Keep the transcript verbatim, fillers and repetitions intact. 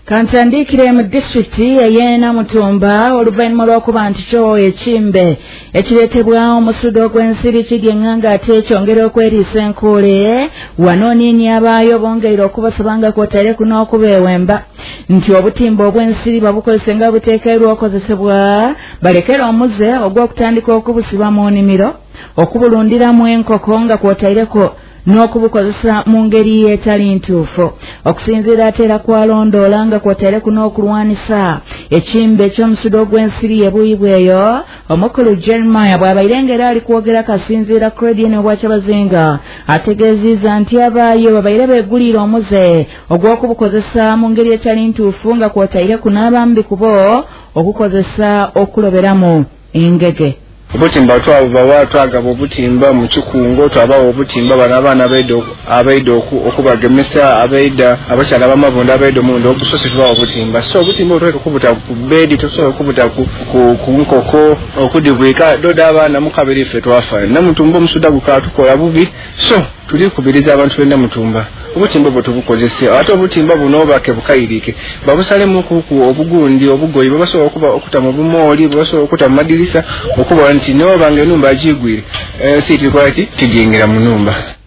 Kantandikire mu district eyena Mutumba oluvannyuma lw'okuba nti kyo ekimbe ekireetebwa omusudo gw'ensiri kigenganga ate ekyongera okweriisa enkuule wano nini abaayo bongeire okubasaba nga kwotaire kuno okubeewemba nti obutimba obw'ensiri babukozese nga buteekeirwa okozesebwa balekera omuze ogw'okutandika okubusiba mu nnimiro okubulundiramu enkoko nga kwotaireko n'okubukozesa mu ngeri etali ntuufu okusinziira ate era kwalondoola nga kwotaire kuno okulwanisa ekimbe eky'omusudo gw'ensiri ebuuyibweyo omukulu Jeremiah bw'abaire ng'era ali kwogera kasinziira Credit Obwakyabazinga ategeezezza nti abaayo babaire beeguliira omuze ogw'okubukozesa mu ngeri etali ntuufu nga kwotaire kuno abamu kubo okukozesa okuloberamu engege. Obutimba twaba twagaba obutimba mu kikungo twabawo obutimba bana abaana abaida abaida okubagemesa abaida abakyala b'amavunda abaida omundo okusosi tubawo obutimba so obutimba otweka okubuta ku bedi tosobola okubuta ku nkoko okudibwika doda abaana mukabiri ffe twafa Namutumba omusuda gukatukola bubi so tuli kubiriza abantu b'e Namutumba obutimba bwo tubukozese ate obutimba buno bake bukayirike babusalemu kuku obugundi obugoyi babasobola okuba okuta mu bumooli babasobola okuta mu madirisa okuba nti no bange numba agigwire eh siti kwati kigingira mu numba.